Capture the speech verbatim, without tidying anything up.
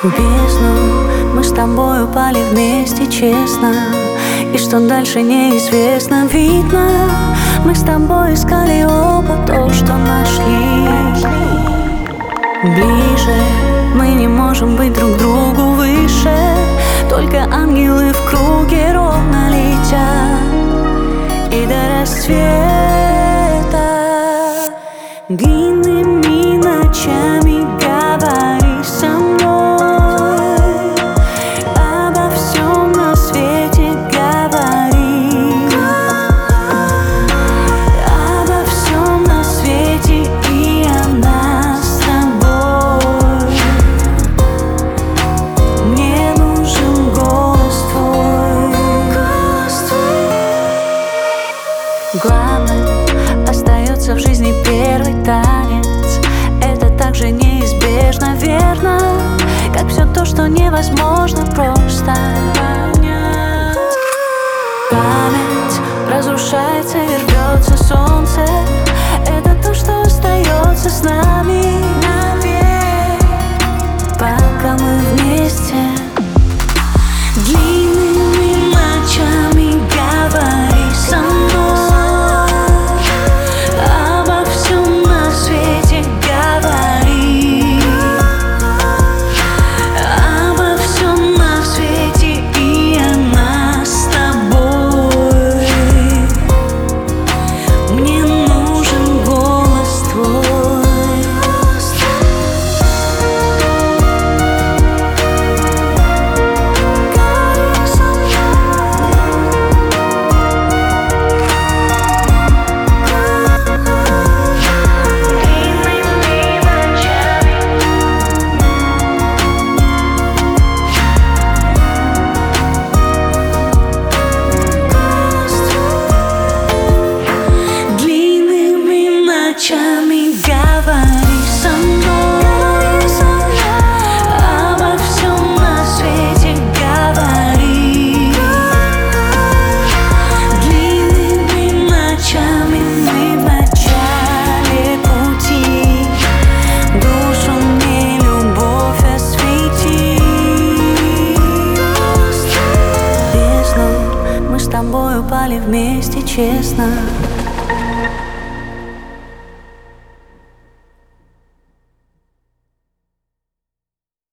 В бездну мы с тобой упали вместе честно, и что дальше неизвестно. Видно, мы с тобой искали оба то, что нашли. Ближе мы не можем быть друг другу выше, только ангелы в круге ровно летят. И до рассвета длинными ночами говори со мной, обо всем на свете говори, обо всем на свете, и она с тобой. Мне нужен голос твой. Главным остается в жизни первый танец. Это так же неизбежно, верно, как все то, что невозможно просто понять. Память разрушается и рвется солнце. Это то, что остается с нами навек, пока мы вместе. Длинными ночами говори со мной, обо всем на свете говори, обо всем на свете, и она с тобой. Мне нужен голос твой. Говори со длинными ночами говори со мной, обо всем на свете говори. Длинными ночами мы в начале пути, душу мне любовь освети. В бездну мы с тобой упали вместе честно,